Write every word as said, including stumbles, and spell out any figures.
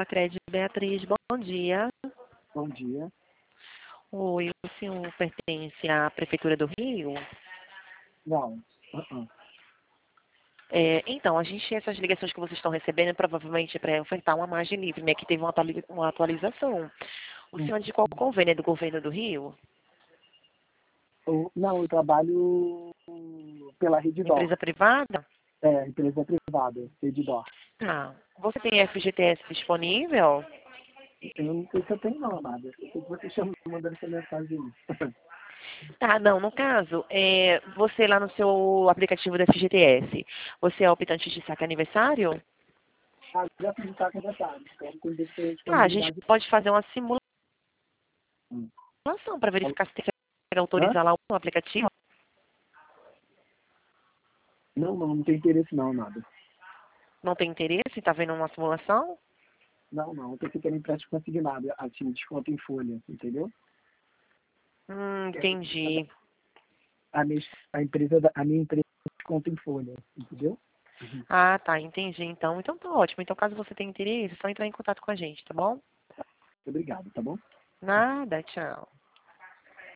Sacred Beatriz, bom dia. Bom dia. Oi, o senhor pertence à Prefeitura do Rio? Não. Uh-uh. É, então, a gente, essas ligações que vocês estão recebendo, provavelmente é para ofertar uma margem livre, né? Que teve uma, atuali- uma atualização. O Hum. senhor é de qual convênio? É do governo do Rio? Eu- não, eu trabalho pela Reddor. Empresa privada? É, empresa privada, Reddor. Tá. Você tem F G T S disponível? Eu não sei se eu tenho não, nada. Eu sei que você chama, mandando essa mensagem aí. Tá, não, no caso, é, você lá no seu aplicativo do F G T S, você é optante de saque aniversário? Ah, já fiz o saco detalhe. Então, quando eu tenho Tá, a gente disponibilidade... pode fazer uma simulação Hum. para verificar se tem que Hã? autorizar lá o aplicativo. Não, não, não tem interesse não, nada. Não tem interesse? Tá vendo uma simulação? Não, não, eu tô querendo empréstimo consignado, assim, desconto em folha, entendeu? Hum, entendi. A minha, a empresa, da- a minha empresa desconto em folha, entendeu? Uhum. Ah, tá, entendi. Então, então tá ótimo. Então, caso você tenha interesse, é só entrar em contato com a gente, tá bom? Obrigado, tá bom? Nada, tchau.